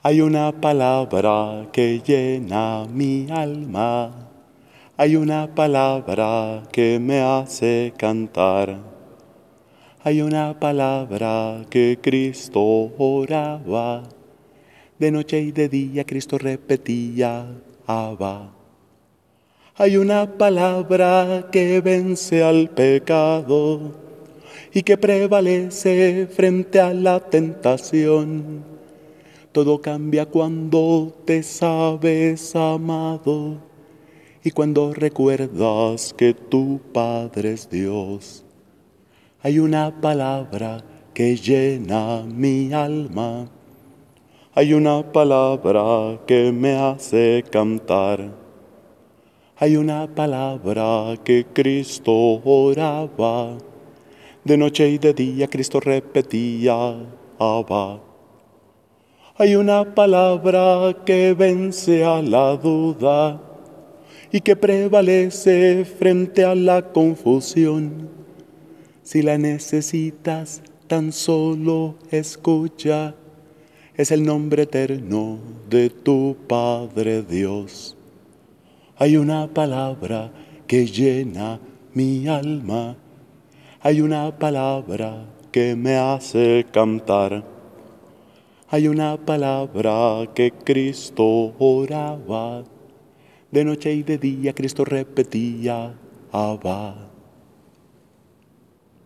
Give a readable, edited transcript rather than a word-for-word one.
Hay una palabra que llena mi alma. Hay una palabra que me hace cantar. Hay una palabra que Cristo oraba. De noche y de día Cristo repetía, Abba. Hay una palabra que vence al pecado y que prevalece frente a la tentación. Todo cambia cuando te sabes amado y cuando recuerdas que tu Padre es Dios. Hay una palabra que llena mi alma. Hay una palabra que me hace cantar. Hay una palabra que Cristo oraba. De noche y de día Cristo repetía, Abba. Hay una palabra que vence a la duda y que prevalece frente a la confusión. Si la necesitas, tan solo escucha. Es el nombre eterno de tu Padre Dios. Hay una palabra que llena mi alma. Hay una palabra que me hace cantar. Hay una palabra que Cristo oraba. De noche y de día Cristo repetía, Abba.